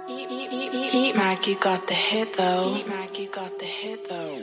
Heat Mac, you got the hit though. Heat Mac, you got the hit though.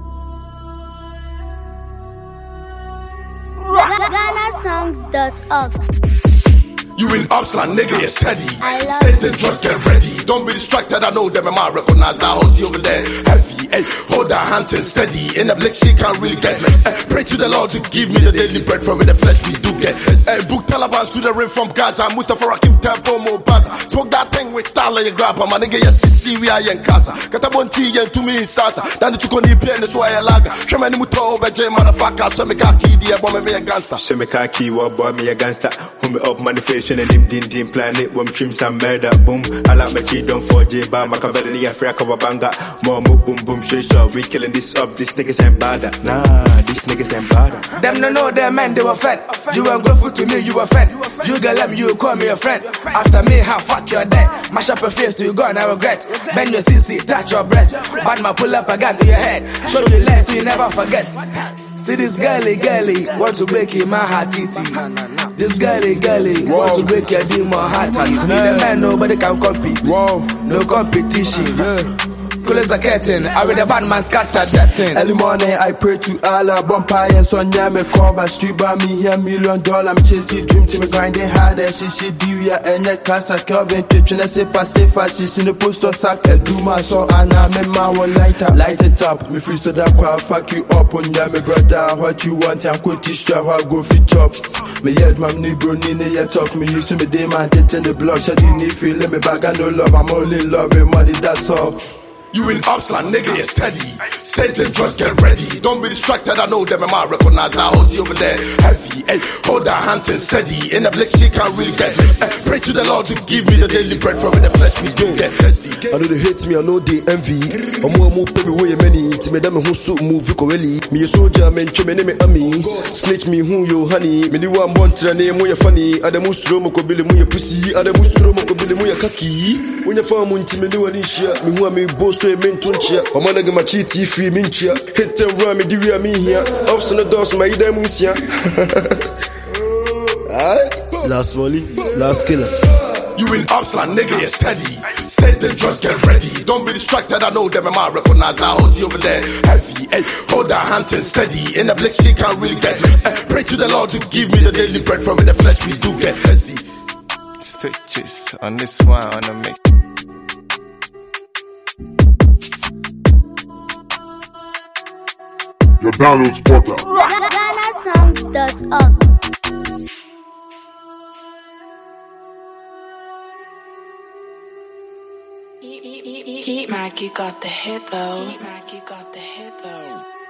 GhanaSongs.org. You in Upsland, nigga, you're steady. I love Stay dangerous, get ready. Don't be distracted, I know them, I might recognize that hold you over there. Heavy, hey, hold that hand and steady. In the blick, she can't really get less. Pray to the Lord to give me the daily bread from the flesh we do get. Book Taliban to the ring from Gaza. Mustafa Rakim Tempo Mobaza. Smoke that thing with style of your grandpa. My nigga, yes, see, we are in casa. Katabon tea and 2 minutes salsa. Dan the tukoni pen, that's why I laga. Shemani Muto, Beje, motherfucker. Shemika key, dear boy, me a gangster. Shemika key, what boy, me a gangster. Who me up manifestation and him din planet. When trim some murder, boom. I like my key, don't for J bar. Machiavelli, Africa, Banga. More boom, boom, sure. We killing this up. These niggas ain't bad. Nah, these niggas ain't bad. Them no know them man, they were fed. You weren't grateful to me, you were fed. You got them, you call me a friend. After me, how fuck your dead. Mash up your face, you gonna regret. Bend your CC, touch your breast. Bad man, pull up a gun to your head. Show you less, so you never forget. See this girly, want to break in my heart, titty. This girly, want to break your demon heart, titty. Me the man, nobody can compete. No competition. Cool as the curtain, I read a bad man scatter that thing. Early morning, I pray to Allah. Bumpire and Sonya me cover. Street by me here, $1 million. I'm chasing dream to me grinding harder. She do ya and your class at Calvin Trip. And I say stay fast. She's in the post or sack. I do my so and I'm in my one light it up. Me free so that crowd fuck you up on ya, me brother. What you want, I'm going to strap. I go fit chop. Me head, my new bro, Nina, ya talk me. You see me day, man, tit in the block. She didn't need feel, let me back, I no love. I'm only loving money, that's all. You in Upsland, nigga, you're steady. Stay dangerous, get ready. Don't be distracted, I know them, I might recognize that hold you over there. Heavy, hey, hold that hand and steady. In the blick, she can't really get less. Pray to the Lord to give me the daily bread from the flesh we do get thirsty. I know they hate me, I know they envy. I'm more pay me way many. To me, them who so move, really. Me a soldier, man, me name me. Snitch me who you honey. Me the one born to the name, where you funny. Adam Mustromo could be a pussy. Adam Mustromo could be a kaki. When you found me, me do an issue. Me who me boast. Men tunchia, I'm gonna get my cheaty free minchia. Hit and run me, give you a me here. Ups on the doors, my ida musia. Last molly, last killer. You in Upsland, nigga, you're steady. Stay dangerous, get ready. Don't be distracted, I know them, I might recognize that hold you over there. Heavy, hey, hold that hand and steady. In the blick, she can't really get less. Pray to the Lord to give me the daily bread from the flesh we do get thirsty. Stitches on this one, on the mix. Your download spotter. GhanaSongs.org. Heat Mac, you got the hit though. Heat Mac, you got the hit though.